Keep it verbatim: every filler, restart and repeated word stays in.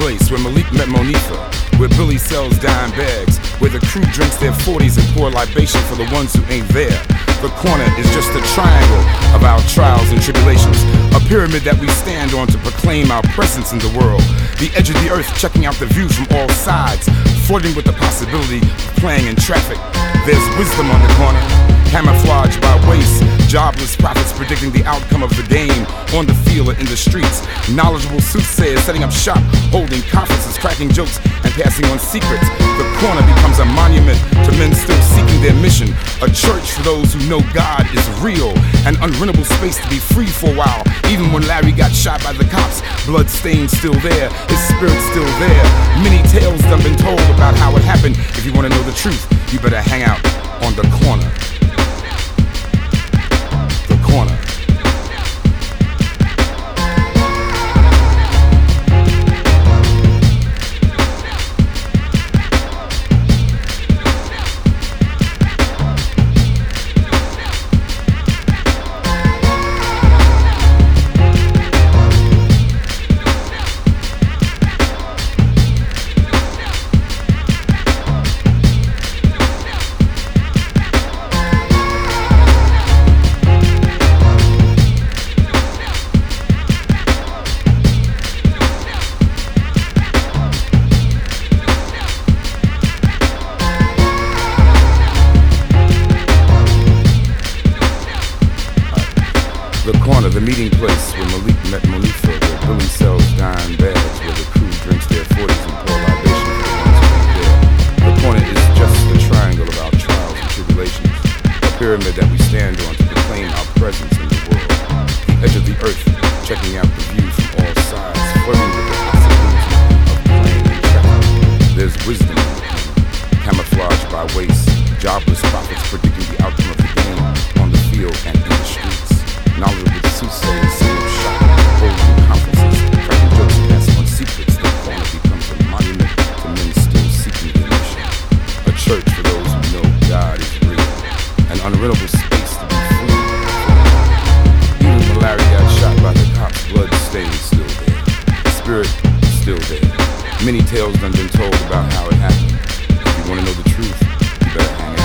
place where Malik met Monifa, where Billy sells dime bags, where the crew drinks their forties and pour libation for the ones who ain't there. The corner is just a triangle of our trials and tribulations, a pyramid that we stand on to proclaim our presence in the world. The edge of the earth checking out the view from all sides, flirting with the possibility of playing in traffic. There's wisdom on the corner, camouflaged by waste, jobless prophets predicting the outcome of the game on the field or in the streets, knowledgeable soothsayers setting up shop, holding conferences, cracking jokes, and passing on secrets. The corner becomes a monument to men still seeking their mission, a church for those who know God is real, an unrentable space to be free for a while. Even when Larry got shot by the cops, blood stains still there, his spirit's still there. Many tales done been told about how it happened. If you want to know the truth, you better hang out on the corner. The corner. The corner, the meeting place where Malik met Monifa, where Billy sells dime bags, where the crew drinks their forties and pour libation for the ones who ain't there. The corner is just the triangle of our trials and tribulations, a pyramid that we stand on to proclaim our presence in the world. The edge of the earth, checking out the view from all sides, flirting with the possibility of playing in traffic. There's wisdom in the corner, camouflaged by waste, jobless prophets predicting the outcome of the game on the field and in the streets. Knowledgeable soothsayers setting up shop, holding conferences, cracking jokes and passing on secrets. The corner becomes a monument to men still seeking their mission, a church for those who know God is real, an unrentable space to be free. Even when Larry got shot by the cops, blood stains still there, spirit still there. Many tales done been told about how it happened. If you want to know the truth, you better hang out.